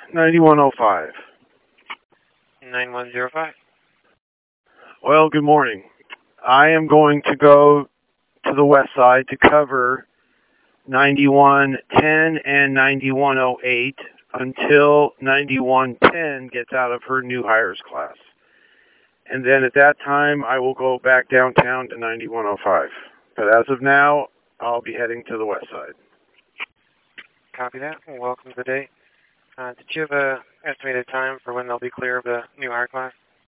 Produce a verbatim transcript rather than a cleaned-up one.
ninety-one oh five. nine one zero five. Well, good morning. I am going to go to the west side to cover ninety-one ten and ninety-one oh eight until ninety-one ten gets out of her new hires class. And then at that time, I will go back downtown to ninety-one oh five. But as of now, I'll be heading to the west side. Copy that. Welcome to the day. Uh, did you have a estimated time for when they'll be clear of the new hire class?